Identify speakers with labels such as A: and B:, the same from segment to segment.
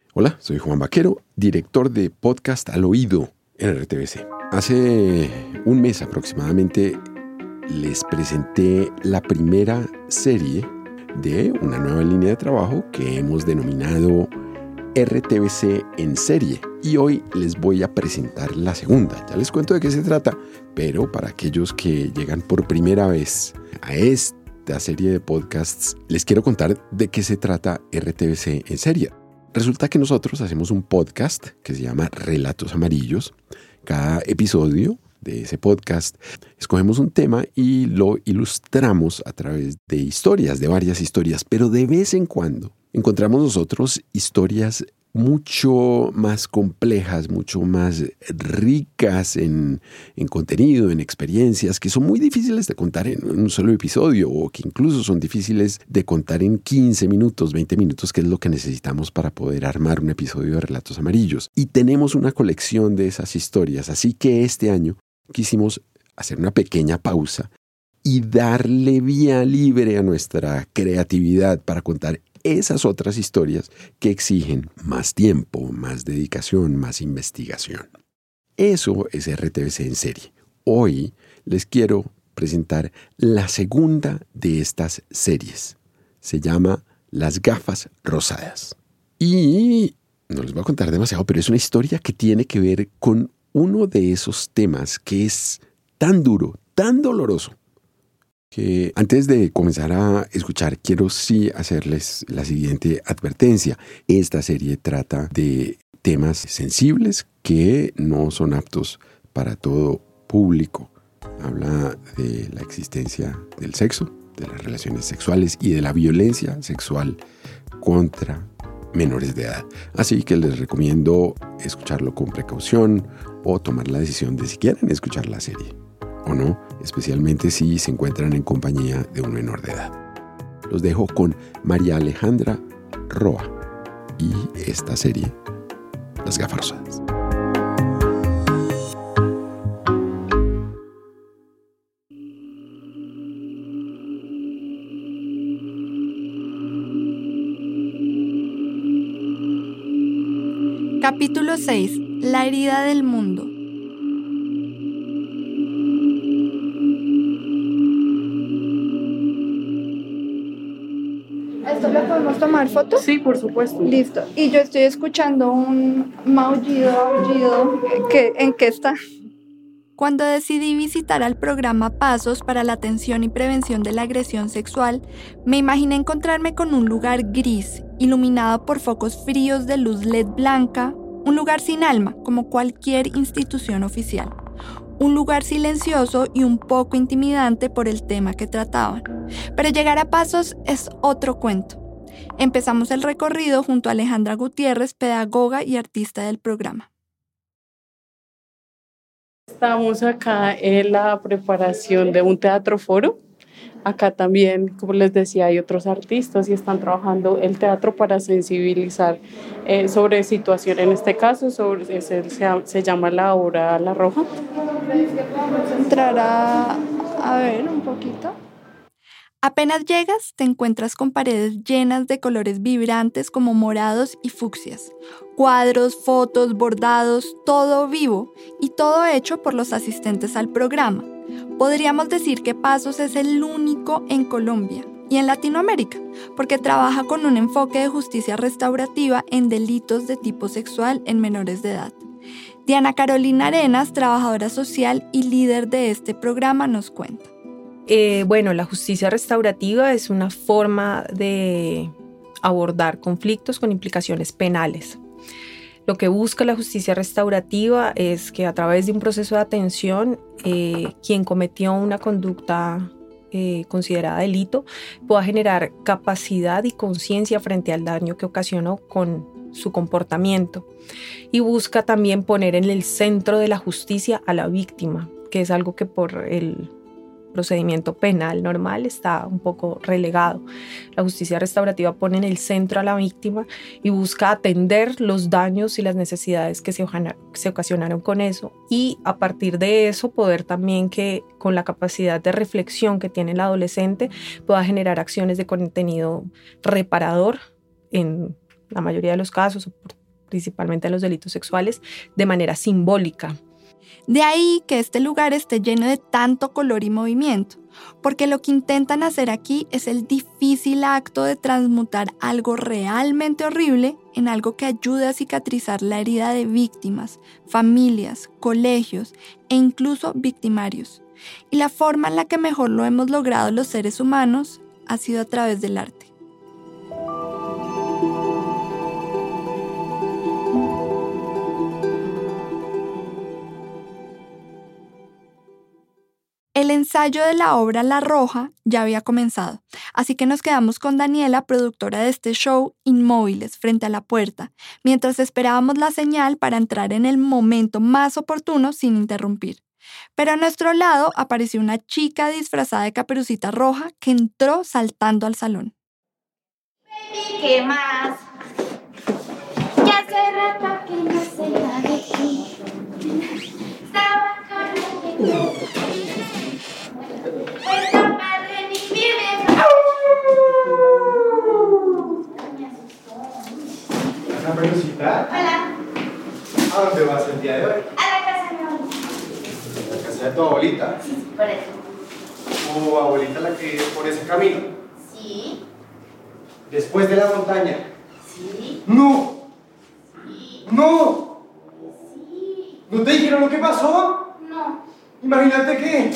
A: Hola, soy Juan Vaquero, director de Podcast al Oído en RTBC. Hace un mes aproximadamente les presenté la primera serie de una nueva línea de trabajo que hemos denominado RTBC en serie. Y hoy les voy a presentar la segunda. Ya les cuento de qué se trata, pero para aquellos que llegan por primera vez a esta serie de podcasts, les quiero contar de qué se trata RTBC en serie. Resulta que nosotros hacemos un podcast que se llama Relatos Amarillos. Cada episodio de ese podcast escogemos un tema y lo ilustramos a través de historias, de varias historias, pero de vez en cuando encontramos nosotros historias mucho más complejas, mucho más ricas en contenido, en experiencias, que son muy difíciles de contar en un solo episodio o que incluso son difíciles de contar en 15 minutos, 20 minutos, que es lo que necesitamos para poder armar un episodio de Relatos Amarillos. Y tenemos una colección de esas historias, así que este año quisimos hacer una pequeña pausa y darle vía libre a nuestra creatividad para contar esas otras historias que exigen más tiempo, más dedicación, más investigación. Eso es RTBC en serie. Hoy les quiero presentar la segunda de estas series. Se llama Las Gafas Rosadas. Y no les voy a contar demasiado, pero es una historia que tiene que ver con uno de esos temas que es tan duro, tan doloroso, que antes de comenzar a escuchar, quiero sí hacerles la siguiente advertencia. Esta serie trata de temas sensibles que no son aptos para todo público. Habla de la existencia del sexo, de las relaciones sexuales y de la violencia sexual contra menores de edad. Así que les recomiendo escucharlo con precaución o tomar la decisión de si quieren escuchar la serie o no, especialmente si se encuentran en compañía de un menor de edad. Los dejo con María Alejandra Roa y esta serie, Las Gafas Rosadas.
B: Capítulo 6. La herida del mundo.
C: ¿Esto le podemos tomar foto?
D: Sí, por supuesto.
C: Listo. Y yo estoy escuchando un aullido. ¿En qué está?
B: Cuando decidí visitar al programa Pasos para la atención y prevención de la agresión sexual, me imaginé encontrarme con un lugar gris, iluminado por focos fríos de luz LED blanca, un lugar sin alma, como cualquier institución oficial. Un lugar silencioso y un poco intimidante por el tema que trataban. Pero llegar a Pasos es otro cuento. Empezamos el recorrido junto a Alejandra Gutiérrez, pedagoga y artista del programa.
D: Estamos acá en la preparación de un teatro foro. Acá también, como les decía, hay otros artistas y están trabajando el teatro para sensibilizar sobre situación. En este caso, se llama la obra La Roja.
C: Vamos a entrar a ver un poquito.
B: Apenas llegas, te encuentras con paredes llenas de colores vibrantes como morados y fucsias. Cuadros, fotos, bordados, todo vivo y todo hecho por los asistentes al programa. Podríamos decir que Pasos es el único en Colombia y en Latinoamérica, porque trabaja con un enfoque de justicia restaurativa en delitos de tipo sexual en menores de edad. Diana Carolina Arenas, trabajadora social y líder de este programa, nos cuenta.
E: La justicia restaurativa es una forma de abordar conflictos con implicaciones penales. Lo que busca la justicia restaurativa es que a través de un proceso de atención, quien cometió una conducta considerada delito pueda generar capacidad y conciencia frente al daño que ocasionó con su comportamiento. Y busca también poner en el centro de la justicia a la víctima, que es algo que por el procedimiento penal normal está un poco relegado. La justicia restaurativa pone en el centro a la víctima y busca atender los daños y las necesidades que se ocasionaron con eso, y a partir de eso poder también que con la capacidad de reflexión que tiene el adolescente pueda generar acciones de contenido reparador en la mayoría de los casos, principalmente en los delitos sexuales, de manera simbólica.
B: De ahí que este lugar esté lleno de tanto color y movimiento, porque lo que intentan hacer aquí es el difícil acto de transmutar algo realmente horrible en algo que ayude a cicatrizar la herida de víctimas, familias, colegios e incluso victimarios. Y la forma en la que mejor lo hemos logrado los seres humanos ha sido a través del arte. El ensayo de la obra La Roja ya había comenzado, así que nos quedamos con Daniela, productora de este show, inmóviles frente a la puerta, mientras esperábamos la señal para entrar en el momento más oportuno sin interrumpir. Pero a nuestro lado apareció una chica disfrazada de Caperucita Roja que entró saltando al salón.
F: ¿Qué más? Ya hace rato que no sé nada de ti. Estaba con la Esta madre ni vive.
G: Caperucita.
F: Hola.
G: ¿A dónde vas el día de hoy?
F: A la casa de mi abuela.
G: ¿A la casa de tu abuelita?
F: Sí, por eso.
G: ¿Tu abuelita la que es por ese camino?
F: Sí.
G: Después de la montaña.
F: Sí.
G: ¡No!
F: Sí.
G: ¡No!
F: Sí.
G: ¿No te dijeron lo que pasó?
F: No.
G: Imagínate que...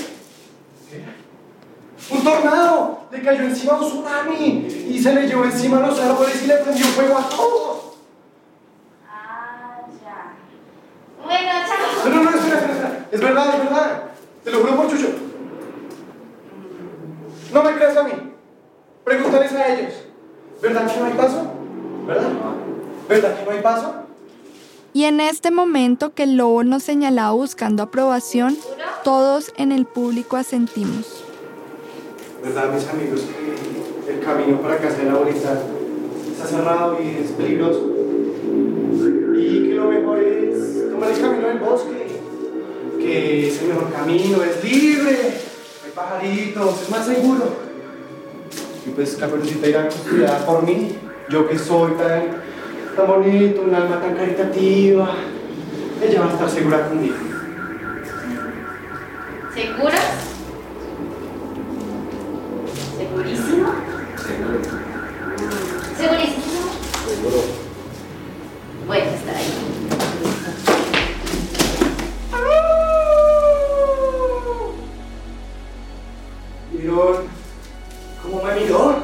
G: un tornado le cayó encima a un tsunami y se le llevó encima a los árboles y le prendió fuego a todo.
F: Ah, ya. Bueno, chao.
G: No, espera. Es verdad. Te lo juro por Chucho. No me creas a mí. Pregúntales a ellos. ¿Verdad que no hay paso? ¿Verdad que no hay paso?
B: Y en este momento que el lobo nos señalaba buscando aprobación, todos en el público asentimos.
G: ¿Verdad, mis amigos, que el camino para casa de la abuelita está cerrado y es peligroso? Y que lo mejor es tomar el camino del bosque, que es el mejor camino, es libre, hay pajaritos, es más seguro. Y pues Caperucita irá custodiada por mí, yo que soy tan bonito, un alma tan caritativa, ella va a estar segura conmigo.
F: ¿Seguros? ¿Segurísimo? ¿Segurísimo?
G: Seguro.
F: Bueno, está ahí.
G: ¿Vieron cómo me miró?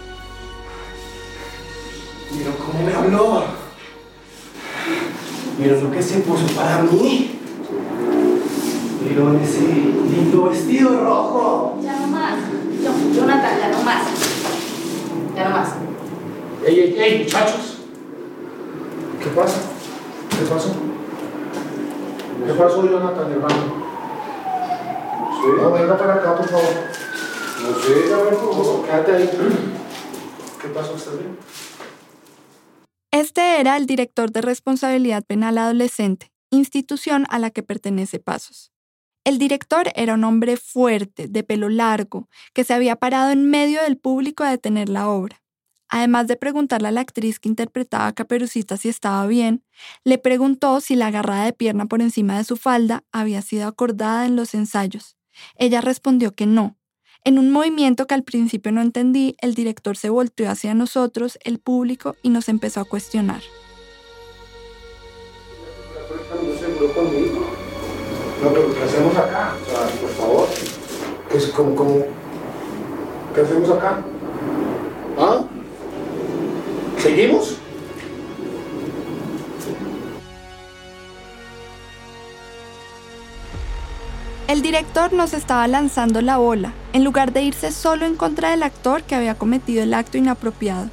G: ¿Vieron cómo me habló? ¿Vieron lo que se puso para mí? ¿Vieron ese lindo vestido rojo?
F: Ya no más. Jonathan, ya no más. Ya no más.
G: ¡Ey, muchachos! ¿Qué pasa? ¿Qué pasó? ¿Qué pasó, Jonathan, hermano? No, venga para acá, por favor. No sé, a ver, por favor, quédate ahí. ¿Qué pasó? ¿Estás bien?
B: Este era el director de Responsabilidad Penal Adolescente, institución a la que pertenece Pasos. El director era un hombre fuerte, de pelo largo, que se había parado en medio del público a detener la obra. Además de preguntarle a la actriz que interpretaba a Caperucita si estaba bien, le preguntó si la agarrada de pierna por encima de su falda había sido acordada en los ensayos. Ella respondió que no. En un movimiento que al principio no entendí, el director se volteó hacia nosotros, el público, y nos empezó a cuestionar.
G: No, pero ¿qué hacemos acá? O sea, por favor. ¿Cómo? ¿Qué hacemos acá? ¿Ah? ¿Seguimos?
B: El director nos estaba lanzando la bola, en lugar de irse solo en contra del actor que había cometido el acto inapropiado.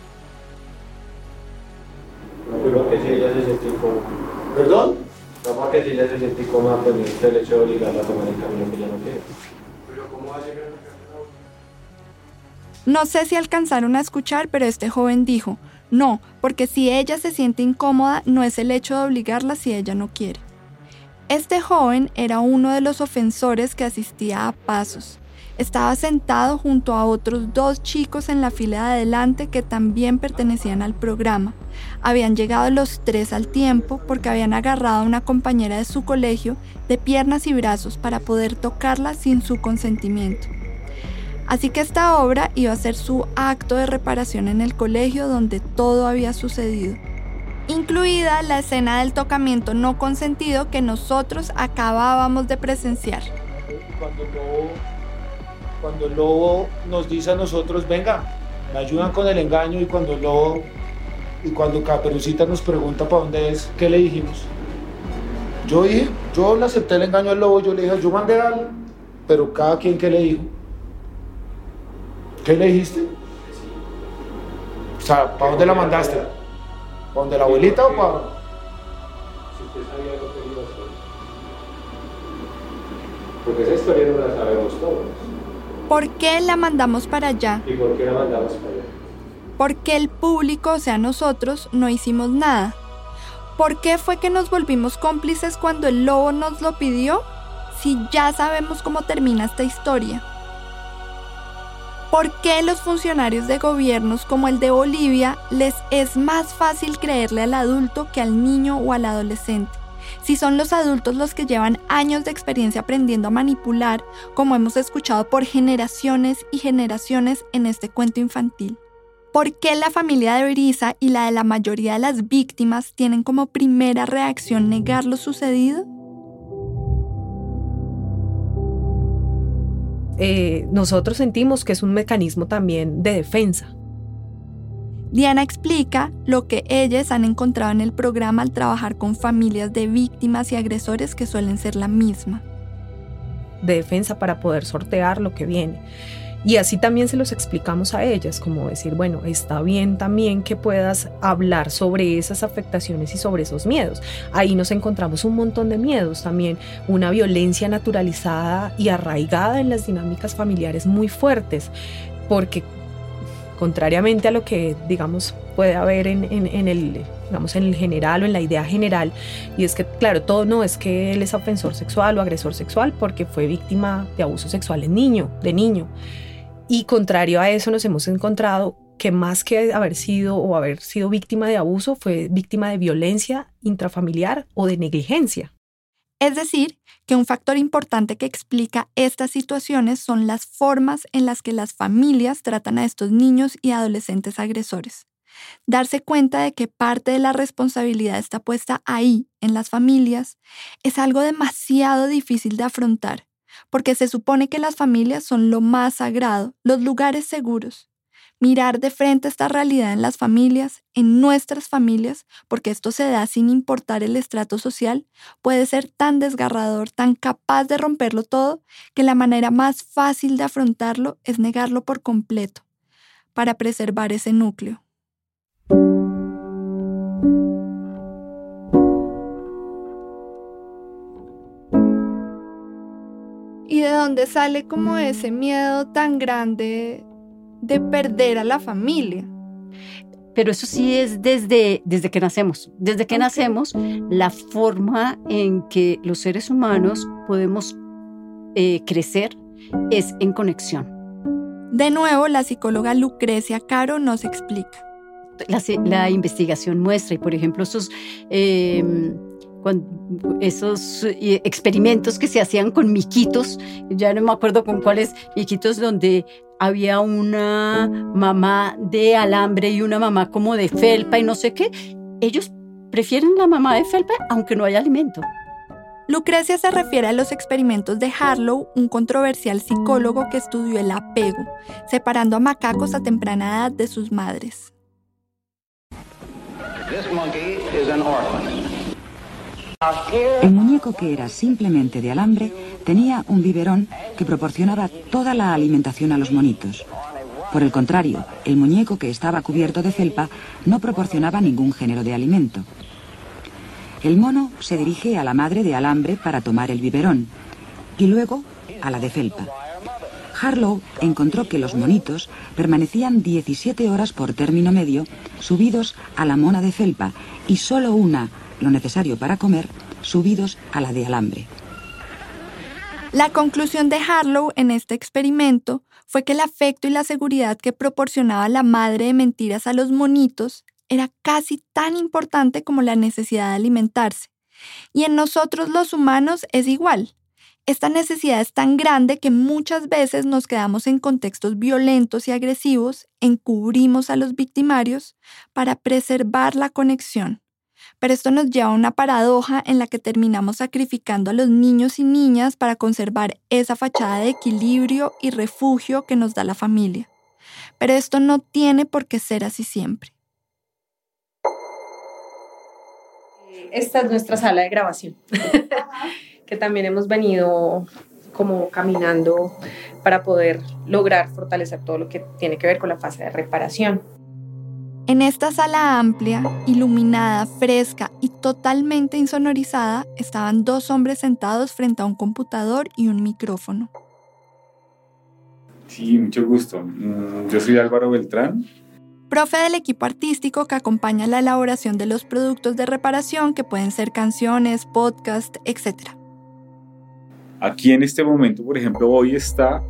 H: No, pero que si ella se siente incómoda.
G: ¿Perdón?
H: No, porque si ella se siente incómoda, pues necesita el hecho de obligarla a tomar el camino que ella no quiere.
G: Pero ¿cómo va a llegar a la casa?
B: No sé si alcanzaron a escuchar, pero este joven dijo, no, porque si ella se siente incómoda, no es el hecho de obligarla si ella no quiere. Este joven era uno de los ofensores que asistía a Pasos. Estaba sentado junto a otros 2 chicos en la fila de adelante que también pertenecían al programa. Habían llegado los 3 al tiempo porque habían agarrado a una compañera de su colegio de piernas y brazos para poder tocarla sin su consentimiento. Así que esta obra iba a ser su acto de reparación en el colegio donde todo había sucedido, incluida la escena del tocamiento no consentido que nosotros acabábamos de presenciar.
I: Cuando el lobo nos dice a nosotros, venga, me ayudan con el engaño, y cuando Caperucita nos pregunta para dónde es, ¿qué le dijimos? Yo le acepté el engaño al lobo, yo le dije, yo mandé algo, pero cada quien, ¿qué le dijo? ¿Qué le dijiste? O sea, ¿para dónde la mandaste? ¿Para dónde la abuelita o para...?
H: Si usted sabía lo que iba a hacer. Porque esa historia no la sabemos todos.
B: ¿Por qué la mandamos para allá?
H: ¿Y por qué la mandamos para allá?
B: ¿Por qué el público, o sea nosotros, no hicimos nada? ¿Por qué fue que nos volvimos cómplices cuando el lobo nos lo pidió? Si ya sabemos cómo termina esta historia. ¿Por qué los funcionarios de gobiernos como el de Bolivia les es más fácil creerle al adulto que al niño o al adolescente? Si son los adultos los que llevan años de experiencia aprendiendo a manipular, como hemos escuchado por generaciones y generaciones en este cuento infantil. ¿Por qué la familia de Brisa y la de la mayoría de las víctimas tienen como primera reacción negar lo sucedido?
E: Nosotros sentimos que es un mecanismo también de defensa.
B: Diana explica lo que ellas han encontrado en el programa al trabajar con familias de víctimas y agresores que suelen ser la misma.
E: De defensa para poder sortear lo que viene. Y así también se los explicamos a ellas, como decir, bueno, está bien también que puedas hablar sobre esas afectaciones y sobre esos miedos. Ahí nos encontramos un montón de miedos también, una violencia naturalizada y arraigada en las dinámicas familiares muy fuertes, porque contrariamente a lo que, digamos, puede haber en el general o en la idea general, y es que, claro, todo no es que él es ofensor sexual o agresor sexual porque fue víctima de abuso sexual de niño. Y contrario a eso nos hemos encontrado que más que haber sido víctima de abuso, fue víctima de violencia intrafamiliar o de negligencia.
B: Es decir, que un factor importante que explica estas situaciones son las formas en las que las familias tratan a estos niños y adolescentes agresores. Darse cuenta de que parte de la responsabilidad está puesta ahí, en las familias, es algo demasiado difícil de afrontar, porque se supone que las familias son lo más sagrado, los lugares seguros. Mirar de frente esta realidad en las familias, en nuestras familias, porque esto se da sin importar el estrato social, puede ser tan desgarrador, tan capaz de romperlo todo, que la manera más fácil de afrontarlo es negarlo por completo, para preservar ese núcleo. ¿Y de dónde sale como ese miedo tan grande de perder a la familia?
J: Pero eso sí es desde que nacemos. Desde que nacemos, la forma en que los seres humanos podemos crecer es en conexión.
B: De nuevo, la psicóloga Lucrecia Caro nos explica.
J: La investigación muestra, y por ejemplo, esos experimentos que se hacían con miquitos, ya no me acuerdo con cuáles miquitos, donde había una mamá de alambre y una mamá como de felpa y no sé qué. Ellos prefieren la mamá de felpa aunque no haya alimento.
B: Lucrecia se refiere a los experimentos de Harlow, un controversial psicólogo que estudió el apego, separando a macacos a temprana edad de sus madres.
K: El muñeco, que era simplemente de alambre, tenía un biberón que proporcionaba toda la alimentación a los monitos. Por el contrario, el muñeco, que estaba cubierto de felpa, no proporcionaba ningún género de alimento. El mono se dirige a la madre de alambre para tomar el biberón y luego a la de felpa. Harlow encontró que los monitos permanecían 17 horas por término medio subidos a la mona de felpa y solo una, lo necesario para comer, subidos a la de alambre.
B: La conclusión de Harlow en este experimento fue que el afecto y la seguridad que proporcionaba la madre de mentiras a los monitos era casi tan importante como la necesidad de alimentarse. Y en nosotros los humanos es igual. Esta necesidad es tan grande que muchas veces nos quedamos en contextos violentos y agresivos, encubrimos a los victimarios para preservar la conexión. Pero esto nos lleva a una paradoja en la que terminamos sacrificando a los niños y niñas para conservar esa fachada de equilibrio y refugio que nos da la familia. Pero esto no tiene por qué ser así siempre.
E: Esta es nuestra sala de grabación, que también hemos venido como caminando para poder lograr fortalecer todo lo que tiene que ver con la fase de reparación.
B: En esta sala amplia, iluminada, fresca y totalmente insonorizada, estaban 2 hombres sentados frente a un computador y un micrófono.
L: Sí, mucho gusto. Yo soy Álvaro Beltrán.
B: Profe del equipo artístico que acompaña la elaboración de los productos de reparación, que pueden ser canciones, podcast, etc.
L: Aquí en este momento, por ejemplo, hoy está,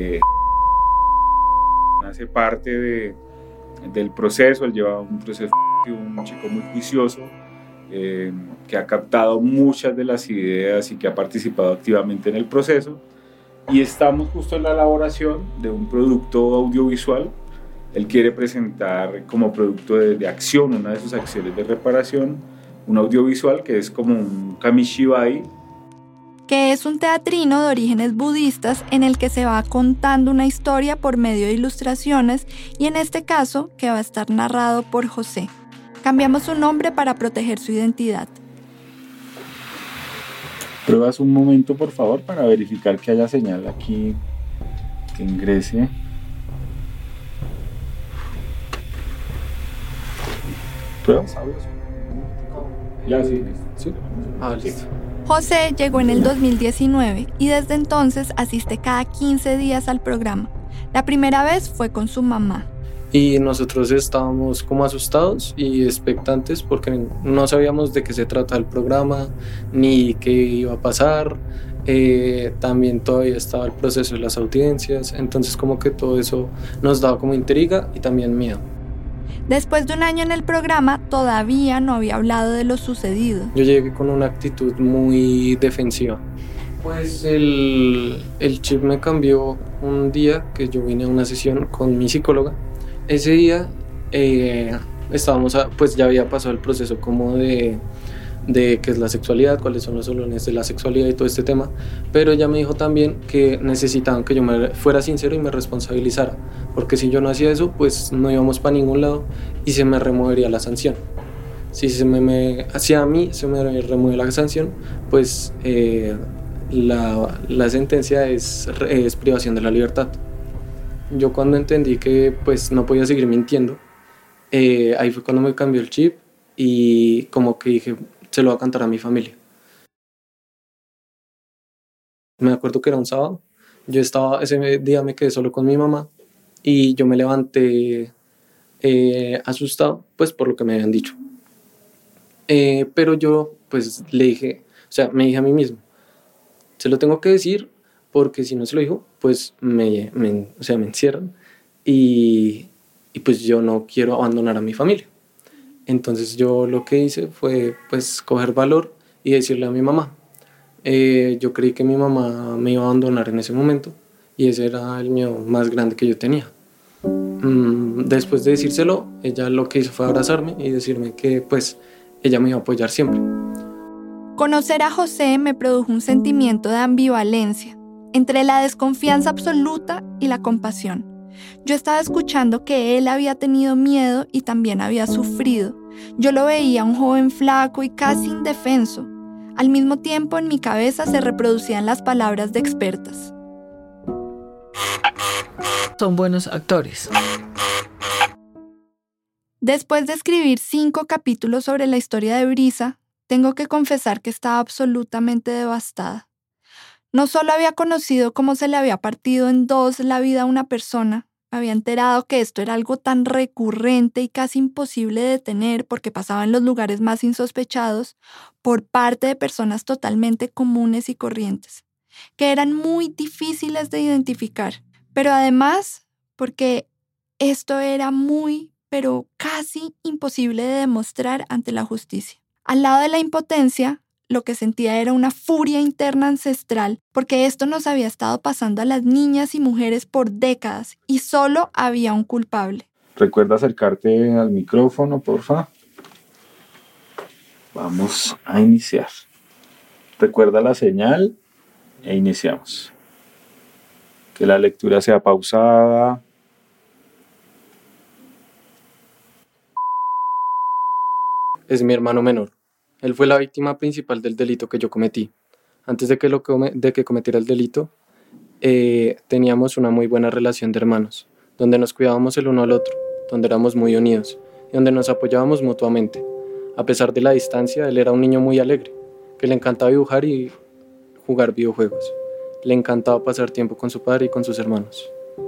L: hace parte del proceso. Él lleva un proceso, un chico muy juicioso, que ha captado muchas de las ideas y que ha participado activamente en el proceso. Y estamos justo en la elaboración de un producto audiovisual. Él quiere presentar como producto de acción, una de sus acciones de reparación, un audiovisual que es como un kamishibai,
B: que es un teatrino de orígenes budistas en el que se va contando una historia por medio de ilustraciones, y en este caso que va a estar narrado por José. Cambiamos su nombre para proteger su identidad.
L: Pruebas un momento, por favor, para verificar que haya señal aquí, que ingrese. ¿Pruebas? Ya, sí. ¿Sí? Listo.
B: José llegó en el 2019 y desde entonces asiste cada 15 días al programa. La primera vez fue con su mamá.
M: Y nosotros estábamos como asustados y expectantes porque no sabíamos de qué se trata el programa ni qué iba a pasar. También todavía estaba el proceso de las audiencias, entonces como que todo eso nos daba como intriga y también miedo.
B: Después de un año en el programa, todavía no había hablado de lo sucedido.
M: Yo llegué con una actitud muy defensiva. Pues el chip me cambió un día que yo vine a una sesión con mi psicóloga. Ese día pues ya había pasado el proceso como de qué es la sexualidad, cuáles son los salones de la sexualidad y todo este tema, pero ella me dijo también que necesitaban que yo me fuera sincero y me responsabilizara, porque si yo no hacía eso, pues no íbamos para ningún lado y se me removería la sanción. Si hacia mí se me remueve la sanción, pues la sentencia es privación de la libertad. Yo cuando entendí que pues no podía seguir mintiendo, ahí fue cuando me cambió el chip y como que dije, se lo voy a cantar a mi familia. Me acuerdo que era un sábado, ese día me quedé solo con mi mamá y yo me levanté asustado pues por lo que me habían dicho. Pero yo pues me dije a mí mismo, se lo tengo que decir porque si no se lo digo, pues me encierran y pues yo no quiero abandonar a mi familia. Entonces yo lo que hice fue pues coger valor y decirle a mi mamá. Yo creí que mi mamá me iba a abandonar en ese momento y ese era el miedo más grande que yo tenía. Después de decírselo, ella lo que hizo fue abrazarme y decirme que pues ella me iba a apoyar siempre.
B: Conocer a José me produjo un sentimiento de ambivalencia entre la desconfianza absoluta y la compasión. Yo estaba escuchando que él había tenido miedo y también había sufrido. Yo lo veía un joven flaco y casi indefenso. Al mismo tiempo, en mi cabeza se reproducían las palabras de expertas.
N: Son buenos actores.
B: Después de escribir 5 capítulos sobre la historia de Brisa, tengo que confesar que estaba absolutamente devastada. No solo había conocido cómo se le había partido en 2 la vida a una persona, me había enterado que esto era algo tan recurrente y casi imposible de detener porque pasaba en los lugares más insospechados por parte de personas totalmente comunes y corrientes. que eran muy difíciles de identificar, pero además porque esto era muy, pero casi imposible de demostrar ante la justicia. Al lado de la impotencia, lo que sentía era una furia interna ancestral, porque esto nos había estado pasando a las niñas y mujeres por décadas y solo había un culpable.
L: Recuerda acercarte al micrófono, porfa. Vamos a iniciar. Recuerda la señal e iniciamos. Que la lectura sea pausada.
M: Es mi hermano menor. Él fue la víctima principal del delito que yo cometí. Antes de que cometiera el delito, teníamos una muy buena relación de hermanos, donde nos cuidábamos el uno al otro, donde éramos muy unidos y donde nos apoyábamos mutuamente. A pesar de la distancia, él era un niño muy alegre, que le encantaba dibujar y jugar videojuegos. Le encantaba pasar tiempo con su padre y con sus hermanos.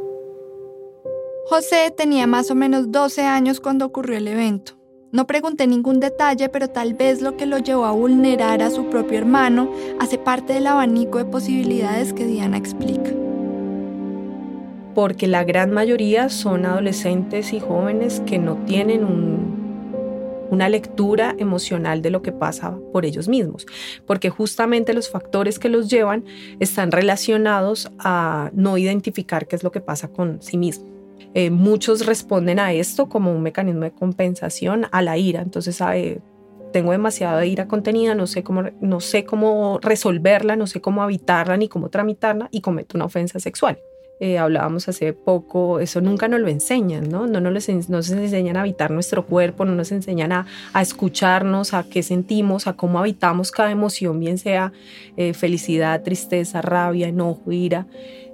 B: José tenía más o menos 12 años cuando ocurrió el evento. No pregunté ningún detalle, pero tal vez lo que lo llevó a vulnerar a su propio hermano hace parte del abanico de posibilidades que Diana explica.
E: Porque la gran mayoría son adolescentes y jóvenes que no tienen una lectura emocional de lo que pasa por ellos mismos, porque justamente los factores que los llevan están relacionados a no identificar qué es lo que pasa con sí mismo. Muchos responden a esto como un mecanismo de compensación a la ira. Entonces, tengo demasiada ira contenida, no sé cómo resolverla, no sé cómo habitarla ni cómo tramitarla y cometo una ofensa sexual. Hablábamos hace poco, eso nunca nos lo enseñan, ¿no? No nos enseñan a habitar nuestro cuerpo, no nos enseñan a escucharnos, a qué sentimos, a cómo habitamos cada emoción, bien sea felicidad, tristeza, rabia, enojo, ira.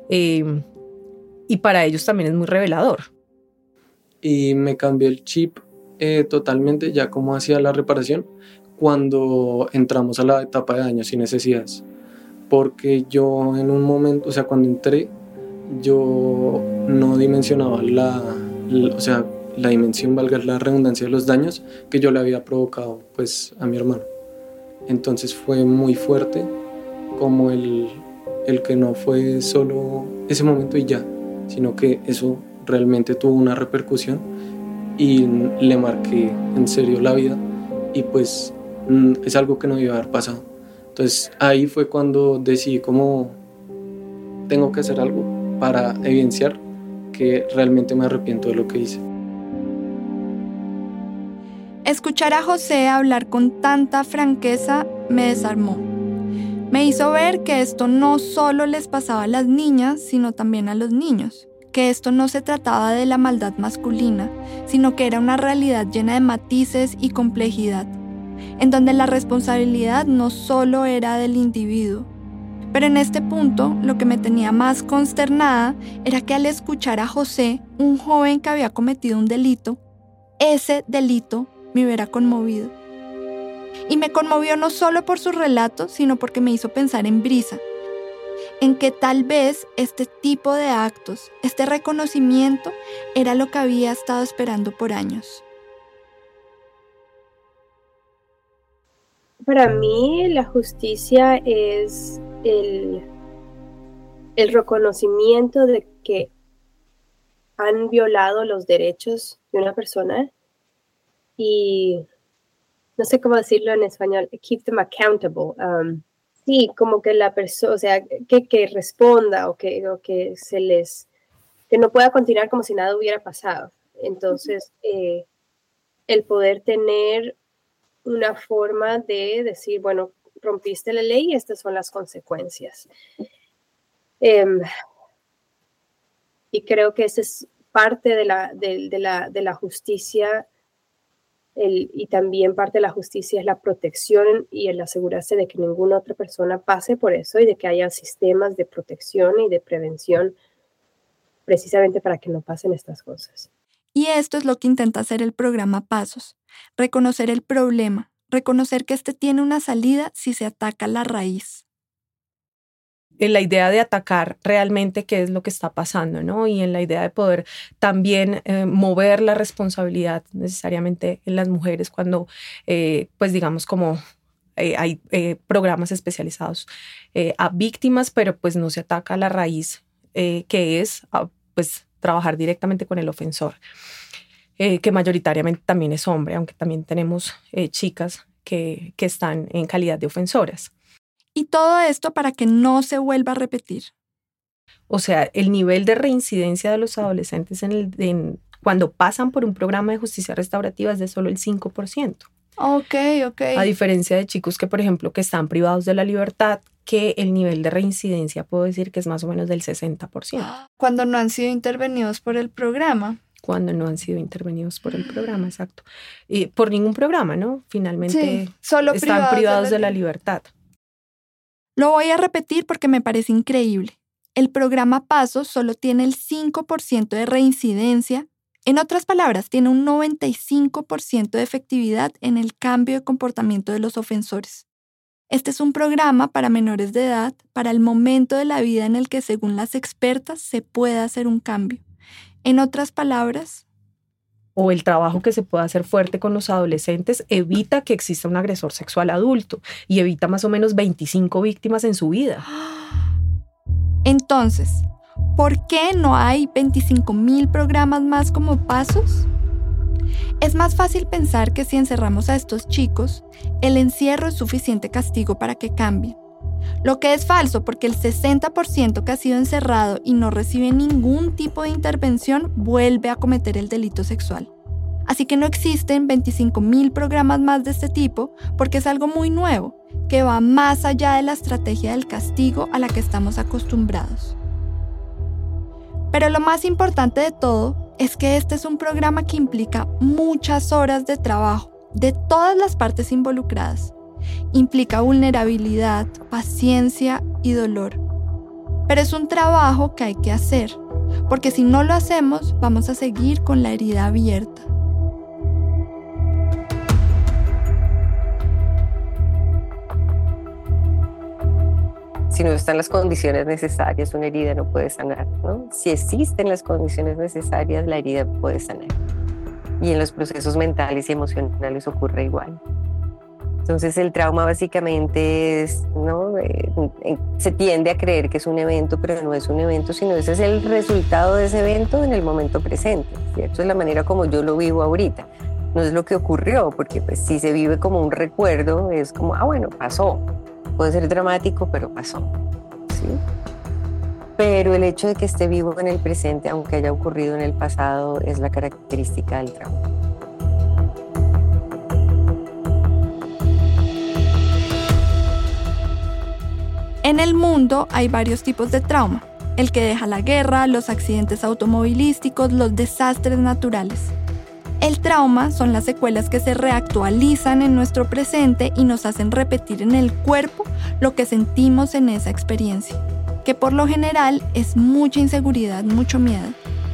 E: Y para ellos también es muy revelador.
M: Y me cambió el chip totalmente ya como hacía la reparación cuando entramos a la etapa de daños y necesidades. Porque yo en un momento, o sea, cuando entré, yo no dimensionaba la dimensión, valga la redundancia, de los daños que yo le había provocado pues a mi hermano. Entonces fue muy fuerte como el que no fue solo ese momento y ya, sino que eso realmente tuvo una repercusión y le marqué en serio la vida y pues es algo que no iba a haber pasado. Entonces ahí fue cuando decidí como tengo que hacer algo para evidenciar que realmente me arrepiento de lo que hice.
B: Escuchar a José hablar con tanta franqueza me desarmó. Me hizo ver que esto no solo les pasaba a las niñas, sino también a los niños. Que esto no se trataba de la maldad masculina, sino que era una realidad llena de matices y complejidad, en donde la responsabilidad no solo era del individuo. Pero en este punto, lo que me tenía más consternada era que al escuchar a José, un joven que había cometido un delito, ese delito me hubiera conmovido. Y me conmovió no solo por su relato, sino porque me hizo pensar en Brisa, en que tal vez este tipo de actos, este reconocimiento, era lo que había estado esperando por años.
O: Para mí la justicia es el reconocimiento de que han violado los derechos de una persona y no sé cómo decirlo en español, keep them accountable. Sí, como que la persona, o sea, que responda o que no pueda continuar como si nada hubiera pasado. Entonces, el poder tener una forma de decir, bueno, rompiste la ley y estas son las consecuencias. Y creo que esa es parte de la justicia. Y también parte de la justicia es la protección y el asegurarse de que ninguna otra persona pase por eso y de que haya sistemas de protección y de prevención precisamente para que no pasen estas cosas.
B: Y esto es lo que intenta hacer el programa Pasos: reconocer el problema, reconocer que este tiene una salida si se ataca la raíz.
E: En la idea de atacar realmente qué es lo que está pasando, ¿no? Y en la idea de poder también mover la responsabilidad necesariamente en las mujeres cuando, pues digamos como hay programas especializados a víctimas, pero pues no se ataca a la raíz, que es pues trabajar directamente con el ofensor, que mayoritariamente también es hombre, aunque también tenemos chicas que están en calidad de ofensoras.
B: Y todo esto para que no se vuelva a repetir.
E: O sea, el nivel de reincidencia de los adolescentes cuando pasan por un programa de justicia restaurativa es de solo el 5%.
B: Ok.
E: A diferencia de chicos que, por ejemplo, que están privados de la libertad, que el nivel de reincidencia puedo decir que es más o menos del 60%.
B: Cuando no han sido intervenidos por el programa.
E: Cuando no han sido intervenidos por el programa, exacto. Y por ningún programa, ¿no? Finalmente
B: sí, solo
E: están privados de la libertad.
B: Lo voy a repetir porque me parece increíble. El programa PASO solo tiene el 5% de reincidencia. En otras palabras, tiene un 95% de efectividad en el cambio de comportamiento de los ofensores. Este es un programa para menores de edad, para el momento de la vida en el que, según las expertas, se puede hacer un cambio. En otras palabras,
E: o el trabajo que se puede hacer fuerte con los adolescentes evita que exista un agresor sexual adulto y evita más o menos 25 víctimas en su vida.
B: Entonces, ¿por qué no hay 25,000 programas más como PASOS? Es más fácil pensar que si encerramos a estos chicos, el encierro es suficiente castigo para que cambien. Lo que es falso, porque el 60% que ha sido encerrado y no recibe ningún tipo de intervención vuelve a cometer el delito sexual. Así que no existen 25,000 programas más de este tipo porque es algo muy nuevo, que va más allá de la estrategia del castigo a la que estamos acostumbrados. Pero lo más importante de todo es que este es un programa que implica muchas horas de trabajo de todas las partes involucradas. Implica vulnerabilidad, paciencia y dolor. Pero es un trabajo que hay que hacer, porque si no lo hacemos, vamos a seguir con la herida abierta.
P: Si no están las condiciones necesarias, una herida no puede sanar, ¿no? Si existen las condiciones necesarias, la herida puede sanar. Y en los procesos mentales y emocionales ocurre igual. Entonces el trauma básicamente es, ¿no? Se tiende a creer que es un evento, pero no es un evento, sino ese es el resultado de ese evento en el momento presente, ¿cierto? Es la manera como yo lo vivo ahorita. No es lo que ocurrió, porque pues, si se vive como un recuerdo, es como, bueno, pasó. Puede ser dramático, pero pasó, ¿sí? Pero el hecho de que esté vivo en el presente, aunque haya ocurrido en el pasado, es la característica del trauma.
B: En el mundo hay varios tipos de trauma, el que deja la guerra, los accidentes automovilísticos, los desastres naturales. El trauma son las secuelas que se reactualizan en nuestro presente y nos hacen repetir en el cuerpo lo que sentimos en esa experiencia, que por lo general es mucha inseguridad, mucho miedo.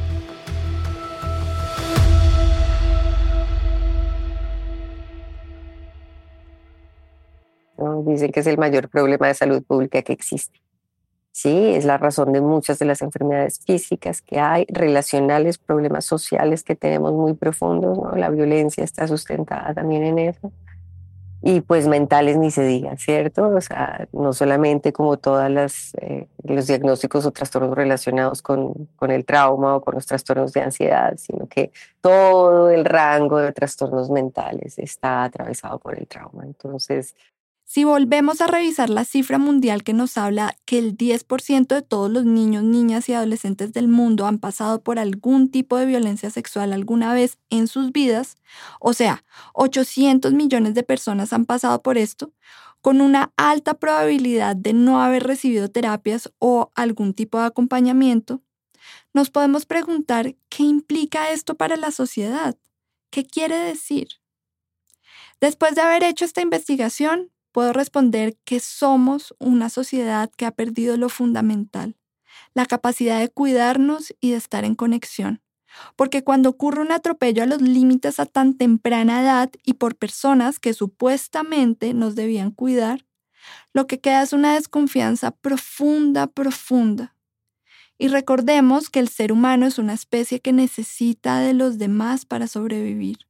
P: Dicen que es el mayor problema de salud pública que existe. Sí, es la razón de muchas de las enfermedades físicas que hay, relacionales, problemas sociales que tenemos muy profundos, ¿no? La violencia está sustentada también en eso. Y pues mentales ni se diga, ¿cierto? O sea, no solamente como todas los diagnósticos o trastornos relacionados con el trauma o con los trastornos de ansiedad, sino que todo el rango de trastornos mentales está atravesado por el trauma. Entonces,
B: si volvemos a revisar la cifra mundial que nos habla que el 10% de todos los niños, niñas y adolescentes del mundo han pasado por algún tipo de violencia sexual alguna vez en sus vidas, o sea, 800 millones de personas han pasado por esto, con una alta probabilidad de no haber recibido terapias o algún tipo de acompañamiento, nos podemos preguntar qué implica esto para la sociedad. ¿Qué quiere decir? Después de haber hecho esta investigación, puedo responder que somos una sociedad que ha perdido lo fundamental, la capacidad de cuidarnos y de estar en conexión. Porque cuando ocurre un atropello a los límites a tan temprana edad y por personas que supuestamente nos debían cuidar, lo que queda es una desconfianza profunda. Y recordemos que el ser humano es una especie que necesita de los demás para sobrevivir.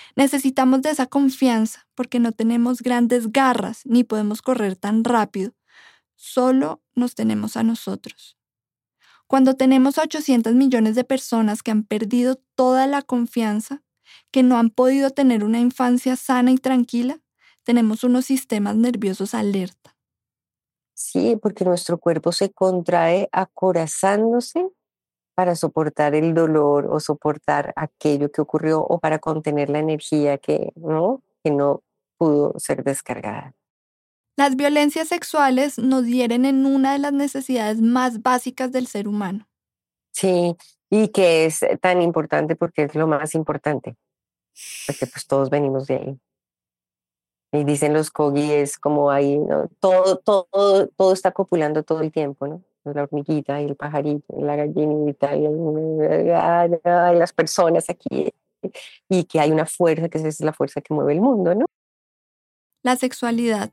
B: Necesitamos de esa confianza porque no tenemos grandes garras ni podemos correr tan rápido. Solo nos tenemos a nosotros. Cuando tenemos a 800 millones de personas que han perdido toda la confianza, que no han podido tener una infancia sana y tranquila, tenemos unos sistemas nerviosos alerta.
P: Sí, porque nuestro cuerpo se contrae acorazándose para soportar el dolor o soportar aquello que ocurrió o para contener la energía que no pudo ser descargada.
B: Las violencias sexuales nos hieren en una de las necesidades más básicas del ser humano.
P: Sí, y que es tan importante porque es lo más importante, porque pues todos venimos de ahí. Y dicen los Kogi, es como ahí, ¿no? Todo está copulando todo el tiempo, ¿no? La hormiguita y el pajarito y la gallinita y las personas aquí, y que hay una fuerza, que es la fuerza que mueve el mundo, ¿no?
B: La sexualidad.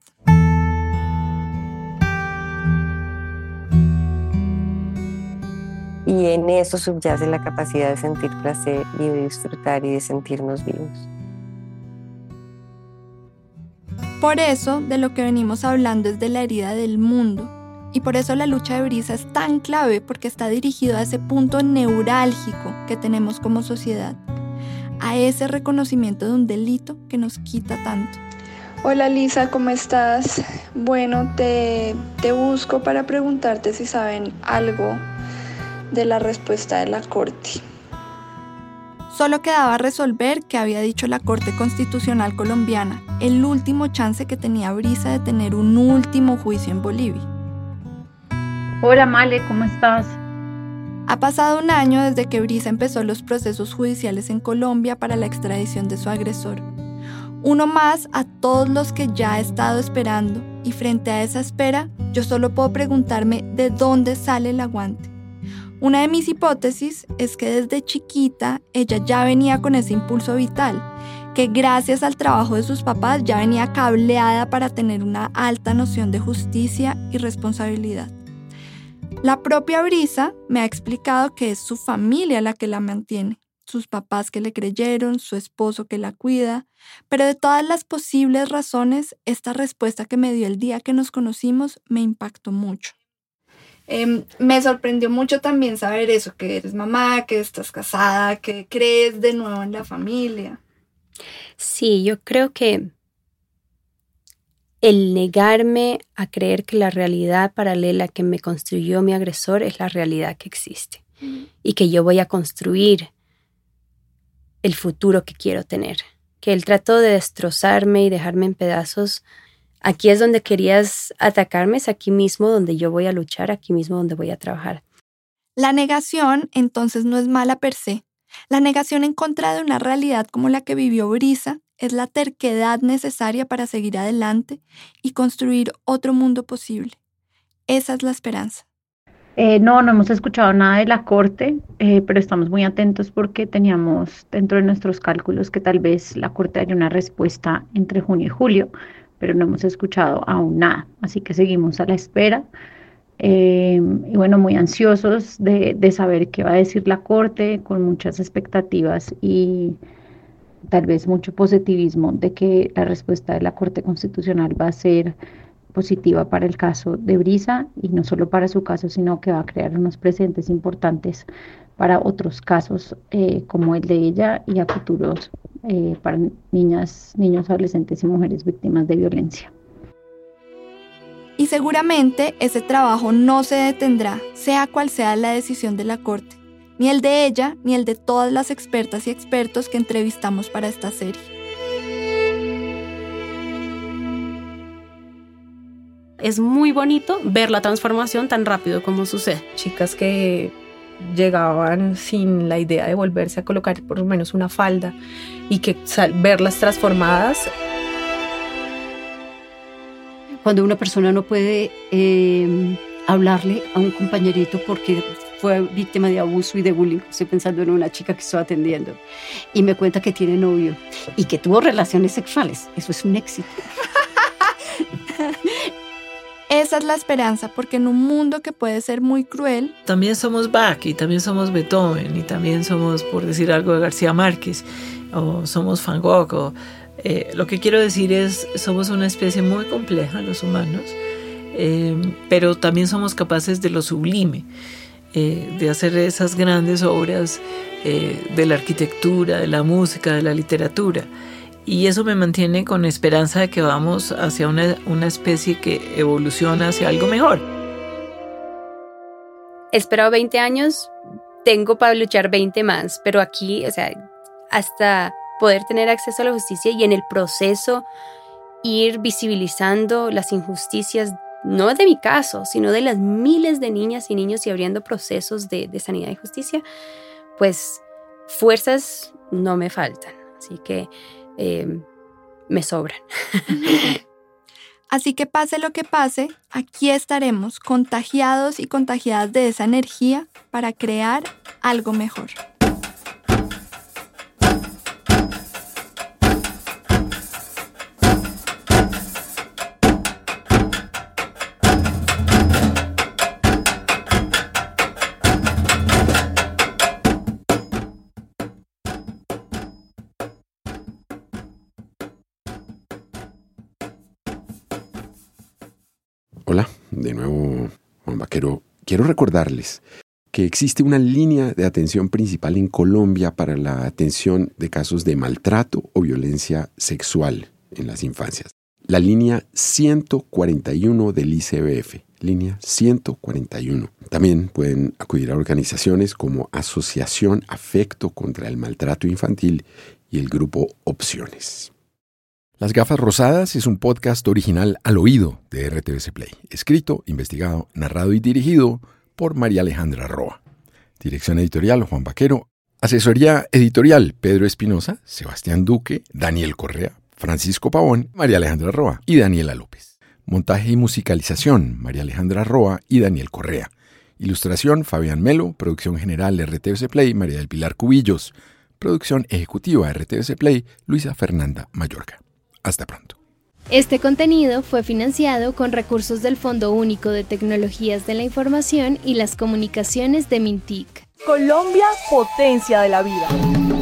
P: Y en eso subyace la capacidad de sentir placer y de disfrutar y de sentirnos vivos.
B: Por eso, de lo que venimos hablando es de la herida del mundo. Y por eso la lucha de Brisa es tan clave, porque está dirigido a ese punto neurálgico que tenemos como sociedad, a ese reconocimiento de un delito que nos quita tanto.
C: Hola Lisa, ¿cómo estás? Bueno, te busco para preguntarte si saben algo de la respuesta de la Corte.
B: Solo quedaba resolver qué había dicho la Corte Constitucional colombiana, el último chance que tenía Brisa de tener un último juicio en Bolivia.
Q: Hola Male, ¿cómo estás?
B: Ha pasado un año desde que Brisa empezó los procesos judiciales en Colombia para la extradición de su agresor. Uno más a todos los que ya ha estado esperando, y frente a esa espera, yo solo puedo preguntarme de dónde sale el aguante. Una de mis hipótesis es que desde chiquita ella ya venía con ese impulso vital, que gracias al trabajo de sus papás ya venía cableada para tener una alta noción de justicia y responsabilidad. La propia Brisa me ha explicado que es su familia la que la mantiene, sus papás que le creyeron, su esposo que la cuida, pero de todas las posibles razones, esta respuesta que me dio el día que nos conocimos me impactó mucho. Me sorprendió mucho también saber eso, que eres mamá, que estás casada, que crees de nuevo en la familia.
R: Sí, yo creo que el negarme a creer que la realidad paralela que me construyó mi agresor es la realidad que existe y que yo voy a construir el futuro que quiero tener. Que él trató de destrozarme y dejarme en pedazos. Aquí es donde querías atacarme, es aquí mismo donde yo voy a luchar, aquí mismo donde voy a trabajar.
B: La negación, entonces, no es mala per se. La negación en contra de una realidad como la que vivió Brisa es la terquedad necesaria para seguir adelante y construir otro mundo posible. Esa es la esperanza.
Q: No hemos escuchado nada de la Corte, pero estamos muy atentos porque teníamos dentro de nuestros cálculos que tal vez la Corte haya una respuesta entre junio y julio, pero no hemos escuchado aún nada, así que seguimos a la espera. Y bueno, muy ansiosos de saber qué va a decir la Corte, con muchas expectativas y tal vez mucho positivismo de que la respuesta de la Corte Constitucional va a ser positiva para el caso de Brisa, y no solo para su caso, sino que va a crear unos precedentes importantes para otros casos como el de ella y a futuros para niñas, niños, adolescentes y mujeres víctimas de violencia.
B: Y seguramente ese trabajo no se detendrá, sea cual sea la decisión de la Corte, ni el de ella, ni el de todas las expertas y expertos que entrevistamos para esta serie.
S: Es muy bonito ver la transformación tan rápido como sucede.
E: Chicas que llegaban sin la idea de volverse a colocar por lo menos una falda y que verlas transformadas.
J: Cuando una persona no puede hablarle a un compañerito porque fue víctima de abuso y de bullying, estoy pensando en una chica que estoy atendiendo y me cuenta que tiene novio y que tuvo relaciones sexuales, eso es un éxito.
B: Esa es la esperanza, porque en un mundo que puede ser muy cruel...
N: También somos Bach y también somos Beethoven y también somos, por decir algo, de García Márquez. o somos Van Gogh. Lo que quiero decir es, somos una especie muy compleja, los humanos, pero también somos capaces de lo sublime, de hacer esas grandes obras de la arquitectura, de la música, de la literatura. Y eso me mantiene con esperanza de que vamos hacia una especie que evoluciona hacia algo mejor.
R: He esperado 20 años, tengo para luchar 20 más, pero aquí, o sea, hasta poder tener acceso a la justicia y en el proceso ir visibilizando las injusticias, no de mi caso, sino de las miles de niñas y niños y abriendo procesos de sanidad y justicia, pues fuerzas no me faltan, así que me sobran.
B: Así que pase lo que pase, aquí estaremos contagiados y contagiadas de esa energía para crear algo mejor.
A: Hola, de nuevo Juan Vaquero. Quiero recordarles que existe una línea de atención principal en Colombia para la atención de casos de maltrato o violencia sexual en las infancias. La línea 141 del ICBF, línea 141. También pueden acudir a organizaciones como Asociación Afecto contra el Maltrato Infantil y el Grupo Opciones. Las Gafas Rosadas es un podcast original al oído de RTVC Play, escrito, investigado, narrado y dirigido por María Alejandra Roa. Dirección editorial Juan Vaquero. Asesoría editorial Pedro Espinosa, Sebastián Duque, Daniel Correa, Francisco Pavón, María Alejandra Roa y Daniela López. Montaje y musicalización María Alejandra Roa y Daniel Correa. Ilustración Fabián Melo. Producción general RTVC Play María del Pilar Cubillos. Producción ejecutiva RTVC Play Luisa Fernanda Mayorga. Hasta pronto.
T: Este contenido fue financiado con recursos del Fondo Único de Tecnologías de la Información y las Comunicaciones de Mintic.
U: Colombia, potencia de la vida.